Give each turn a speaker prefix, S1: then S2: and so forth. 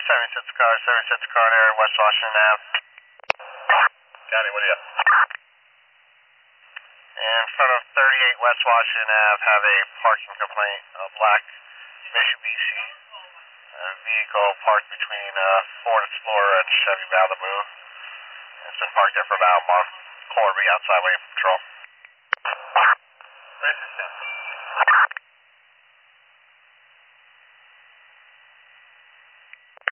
S1: 76 car there, West Washington Ave. County, what do you got? In front of 38 West Washington Ave, have a parking complaint. A black Mitsubishi vehicle parked between Ford Explorer and Chevy Malibu. It's been parked there for about a month. Corby outside waiting for patrol. Racing 10.